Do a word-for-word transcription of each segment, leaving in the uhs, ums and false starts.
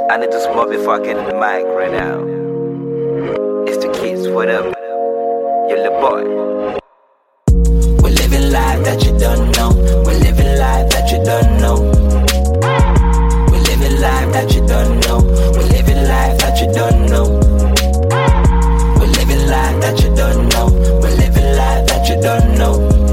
I need to smoke before I get in the mic right now. It's the kids, what up? You're the boy. We're living life that you don't know. We're living life that you don't know. We're living life that you don't know. We're living life that you don't know. We're living life that you don't know. We're living life that you don't know.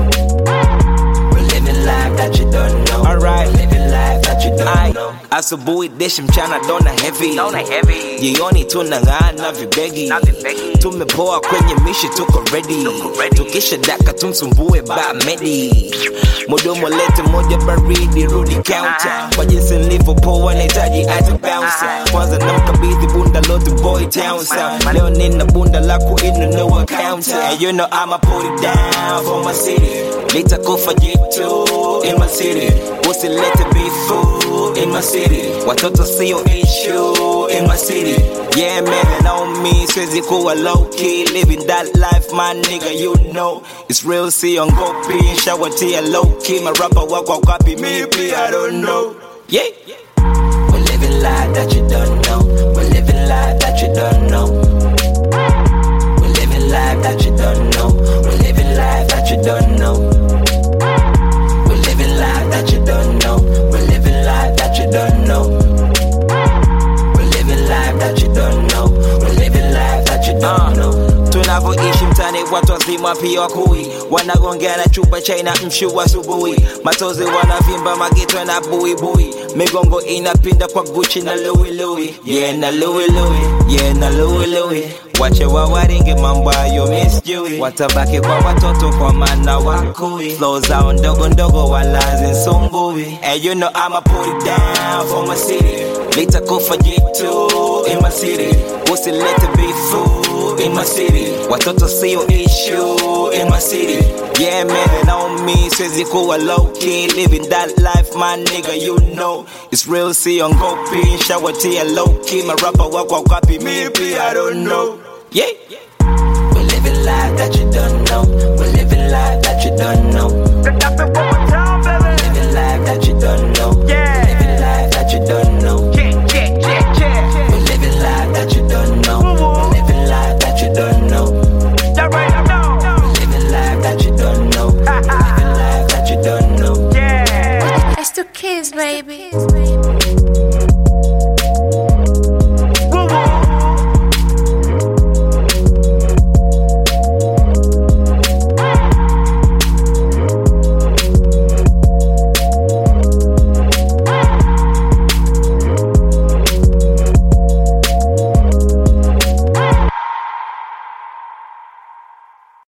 We're living life that you don't know. Alright, living life that you don't know. Asubuhi deshi mchana dona heavy, Dona heavy. jioni tunang'aa na vibegi, Na vibegi. tumepoa kwenye mishi tuko ready, Tuko ready. tukisha daka tumsumbue ba medi, mudomo lete moja baridi rudi counter, kwa jinsi nilivyopoa nahitaji ata bouncer, kwanza namkabidhi bunda lote boy town sound, leo nina bunda la kuinunua counter, and you know I'ma put it down for my city, litakufa jitu in my city, usilete beef in my city, watoto sio issue in my city. Yeah man, they know me, siwezi kuwa low key, living that life my nigga, you know it's real, see on go P, shower tea low key, my rapper walk walk copy me, P, I don't know. Yeah. We're living life that you don't know. We're living life that you don't know. We're living life that you don't know. We're living life that you don't know. We're living life that you don't know. We're living life that you don't know. We're living life that you don't know. We're living life that you don't know. Tunavyoishi mtani watu wazima pia wakui, wanagongea na chupa chai na mshu asubuhi, matozi wanavimba magitwa na bui bui, migongo inapinda kwa Gucci na Louis Louis, yeah na Louis Louis, yeah na Louis Louis, wache wawaringe mambo ayo misjui, watabaki kwa watoto kwa maana wakui, flow zao ndogo ndogo wala zinsumbui, and you know I'ma put it down for my city, litakufa jitu in my city, usilete beef in my city, watoto sio issue in my city. Yeah man, they know me, siwezi kuwa low key, living that life my nigga, you know it's real, see on go P, shower tea low key, my rapper walk walk copy me, P, I don't know. Yeah. We're living life that you don't know. We're living life that you don't know. We're living life that you don't know. Yeah. We're living life that you don't know. Yeah, yeah, yeah, yeah. We're living life that you don't know. We're living life that you don't know. That right, I know. We're living life that you don't know. We're living life that you don't know. Yeah. It's the kids, baby.